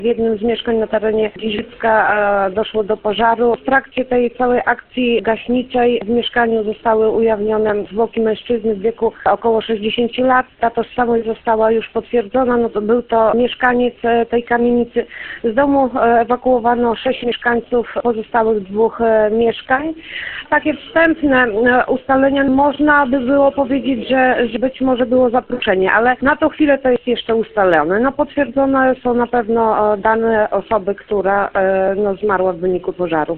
W jednym z mieszkań na terenie Giżycka doszło do pożaru. W trakcie tej całej akcji gaśniczej w mieszkaniu zostały ujawnione zwłoki mężczyzny w wieku około 60 lat. Ta tożsamość została już potwierdzona. Był to mieszkaniec tej kamienicy. Z domu ewakuowano 6 mieszkańców pozostałych 2 mieszkań. Takie wstępne ustalenia można by było powiedzieć, że być może było zapruszenie, ale na tą chwilę to jest jeszcze ustalone. Potwierdzone są na pewno dane osoby, która zmarła w wyniku pożaru.